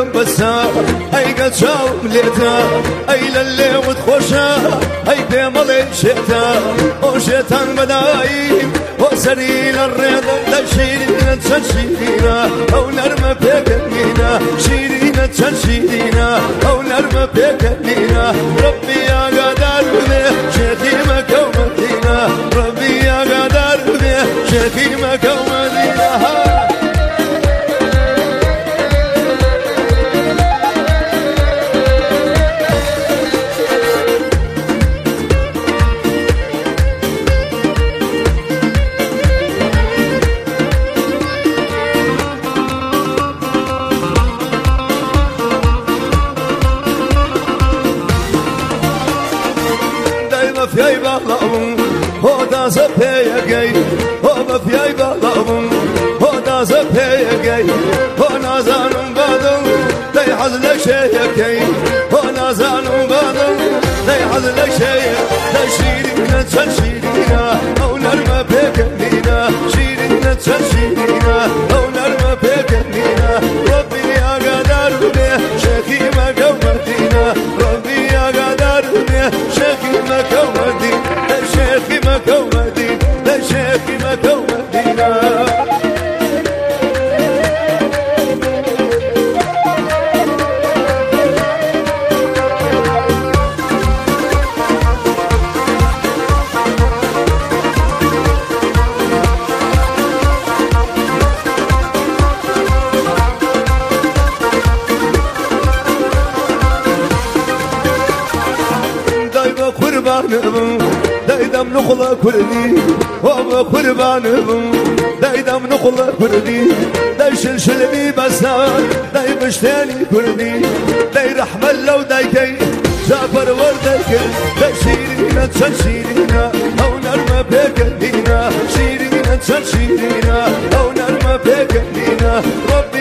بسا اي قد شاوم ليتا اي للي وتخوشا اي بيمالي شيتا وشيطان بدايم وسريل الرياض لشيرين تشيرينا او نرمى بيكنينا شيرين تشيرينا او نرمى بيكنينا ربي يا قدر به شيخي مكة ومدينة ربي يا قدر به شيخي مكة ومدينة Mafyayı bağlamın, o da zepeye gey. O mafyayı bağlamın, o da zepeye gey. O nazanın badın, dey hazle şeye gey. O nazanın badın, dey hazle şeye. Dey şiirine çel şiirine, avlarma pekenine. Şiirine çel şiirine, avlarma pekenine. Rabbi ya kadar ne, şekime kavmetine. Rabbi ya kadar ne, şekime kavmetine. شيخي مكومدي لا شيخي مكومدينا دايما قربانهم دايدم نخلة كردي وما قربانهم دايدم نخلة كردي داي شلشلني بسان داي مشتاني كردي داي رحمة لو دايكي جابر وردايكي داي شيرينا تشل شيرينا او نرمى بيكنينا شيرينا تشل شيرينا او نرمى بيكنينا